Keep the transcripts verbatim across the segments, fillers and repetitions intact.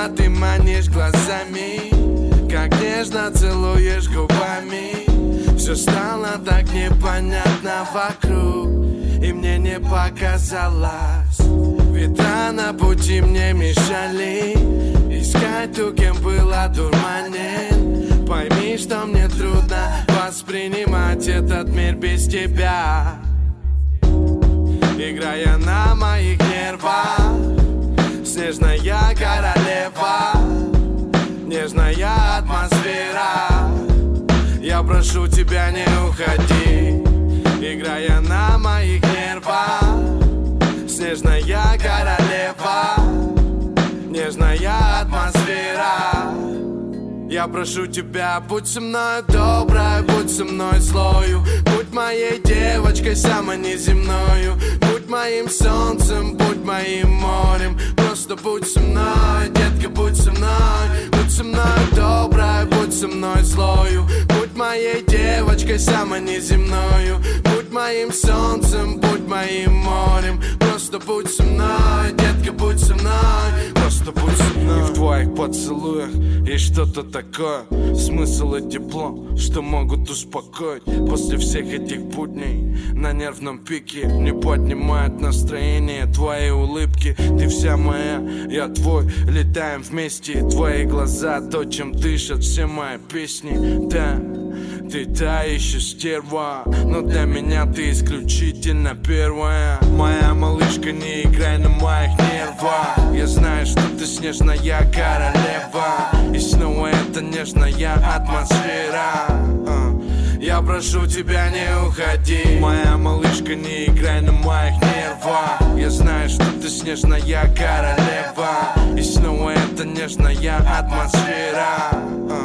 меня ты манишь глазами, как нежно целуешь губами. Все стало так непонятно вокруг, и мне не показалось. Ветра на пути мне мешали искать ту, кем был одурманен. Пойми, что мне трудно воспринимать этот мир без тебя, играя на моих нервах. Снежная королева, нежная атмосфера. Я прошу тебя, не уходи, играя на моих нервах. Снежная королева, нежная атмосфера. Я прошу тебя, будь со мной доброй, будь со мной злою, будь моей девочкой самой неземною, будь моим солнцем, будь моим морем. Просто будь со мной, детка, будь со мной. Будь со мной доброй, будь со мной злою, будь моей девочкой самой неземною, будь моим солнцем, будь моим морем. Просто будь со мной, детка, будь со мной. Просто будь со мной. И в твоих поцелуях есть что-то такое, смысл и тепло, что могут успокоить. После всех этих будней на нервном пике не поднимает настроение твои улыбки. Ты вся моя, я твой, летаем вместе. Твои глаза, то, чем дышат все мои песни. Да, ты та еще стерва, но для меня ты исключительно первая. Моя малышка, не играй на моих нервах. Я знаю, что ты снежная королева, и снова это нежная атмосфера. Я прошу тебя, не уходи, моя малышка, не играй на моих нервах. Я знаю, что ты снежная королева, и снова это нежная атмосфера.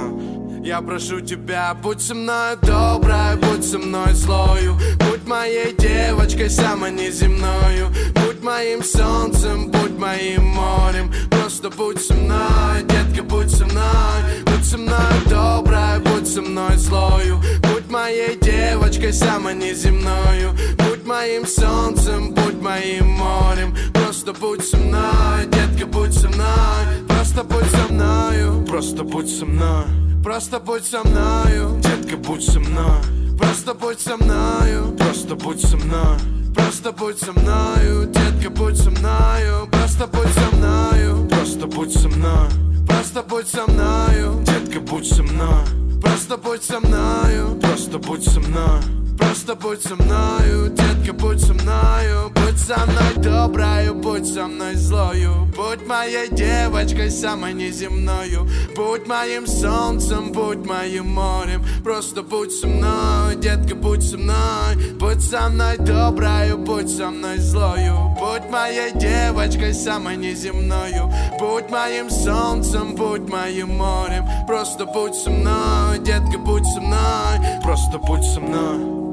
Я прошу тебя, будь со мной доброй, будь со мной злою, будь моей девочкой самой неземною, будь моим солнцем, будь моим морем. Просто будь со мной, детка, будь со мной. Будь со мной доброй, будь со мной злою, будь моей девочкой самой неземною, будь моим солнцем, будь моим морем. Просто будь со мной, детка, будь со мной. Просто будь со мною, просто будь со мной. Просто будь со мною, детка, будь со мной. Просто будь со мною, просто будь со мной. Просто будь со мною, детка, будь со мною. Просто будь со мною, просто будь со мной. Просто будь со мною, детка, будь со мной. Просто будь со мною, просто будь со мной. Просто будь со мною, детка, будь со мною. Будь со мной доброю, будь со мной злою, будь моей девочкой самой неземною, будь моим солнцем, будь моим морем. Просто будь со мной, детка, будь со мной. Будь со мной доброю, будь со мной злою, будь моей девочкой самой неземною, будь моим солнцем, будь моим морем. Просто будь со мной, детка, будь со мной. Просто будь со мной.